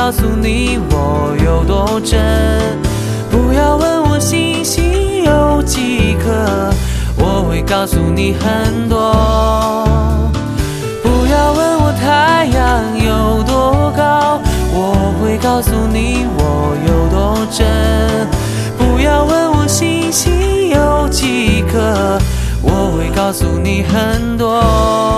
告诉你我有多真。不要问我星星有几颗，我会告诉你很多。不要问我太阳有多高，我会告诉你我有多真。不要问我星星有几颗，我会告诉你很多。